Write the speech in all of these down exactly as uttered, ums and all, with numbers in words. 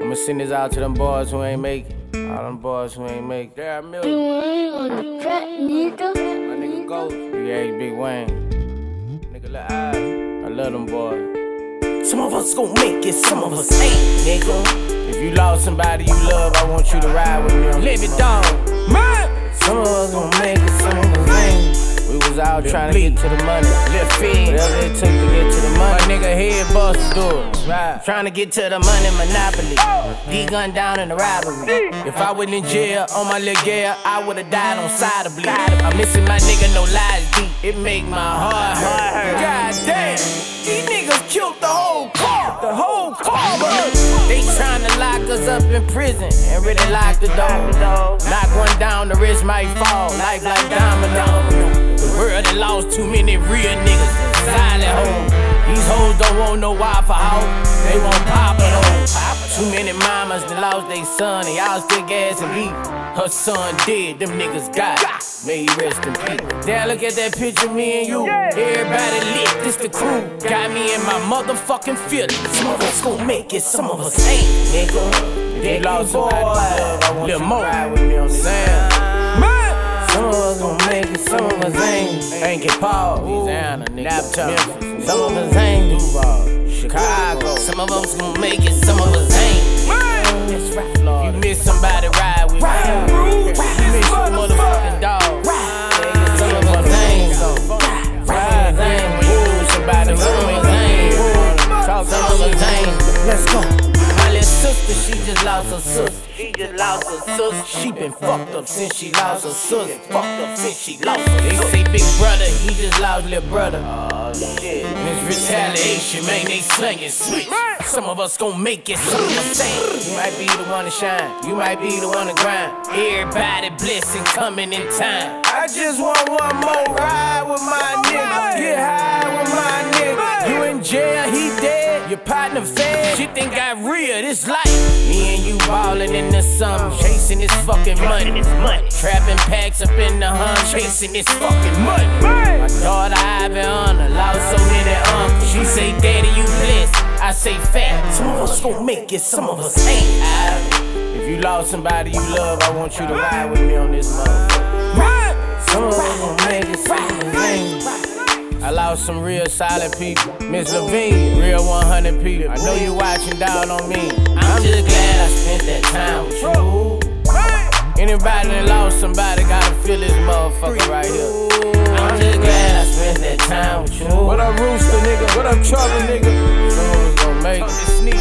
I'ma send this out to them boys who ain't make it. All them boys who ain't make it. There are millions. You ain't on the track, nigga. My nigga Ghost. Big H, Big Wayne. Nigga Lil I. I love them boys. Some of us gon' make it, some of us ain't, nigga. If you lost somebody you love, I want you to ride with me on Live it, dog. Man! Some of us gon' make it, some of us ain't. We was out trying to get to the money. Lil Fed, whatever it took to get to the money. My nigga head bust doors. Right. Trying to get to the money, Monopoly. D gun down in the robbery. If I was in jail on my little girl, I would've died on side of bleed. I'm missing my nigga, no lies deep. It make my heart hurt. God damn, these niggas killed the whole car. The whole car. They tryna lock us up in prison and really lock the door. Knock one down, the rest might fall. Life like domino. The world that lost too many real niggas. Silent hoes. These hoes don't want no Wi-Fi hoe. They want Papa though. Too many mamas that lost they son and y'all still gas and beef. Her son dead, them niggas got may he rest in peace. Now look at that picture, me and you. Everybody lit, this the crew. Got me in my motherfucking feelings. Some of us gon' make it, some of us ain't, nigga. They lost somebody love, I want you to ride with me on this sand. Some of us gon' make it, some of us ain't. Ain't get Paul, Louisiana, nigga. Memphis. Some of us ain't Duval, Chicago. Some of us gon' make it, some of us ain't. That's right, Florida. If you miss somebody, ride with me. You miss your motherfucking dog. Some of us ain't. Ride, ain't. We lose somebody, some of us ain't. Talk some of us ain't. Let's go. My little sister, she just lost her sister. She just lost her sister. She been fucked up since she lost her sister. Fucked up since she lost her sister. They say big brother, he just lost little brother. Oh shit. And it's retaliation, man, they slinging switch. Some of us gon' make it, some of us ain't. You might be the one to shine, you might be the one to grind. Everybody blessing coming in time. I just want one more ride with my nigga. Get high with my nigga. You in jail, he dead. Your partner fed. Shit then got real, this life. Me and you ballin' in the summer, chasing this fucking money. Trapping packs up in the hunt, chasing this fucking money. My daughter Ivan lost so many uncles. She say, Daddy, you blessed. I say, fat. Some of us gon' make it, some of us ain't. If you lost somebody you love, I want you to ride with me on this motherfucker. Some of us gon' make it, some of us ain't. I lost some real solid people. Miss Levine, real one hundred people. I know you watching down on me. I'm just glad I spent that time with you. Anybody that lost somebody gotta feel this motherfucker right here. I'm just glad I spent that time with you. What up, Rooster, nigga? What up, Trouble, nigga? Some of us gon' make it.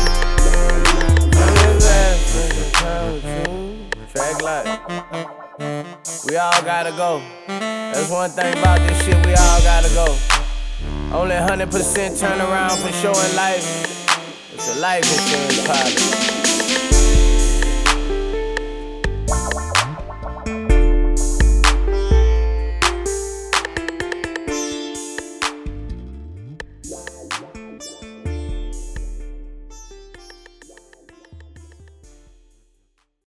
I'm just glad I spent that time with you. Track life. We all gotta go. That's one thing about this shit, we all gotta go. Only one hundred percent turnaround for sure in life. It's a life insurance policy.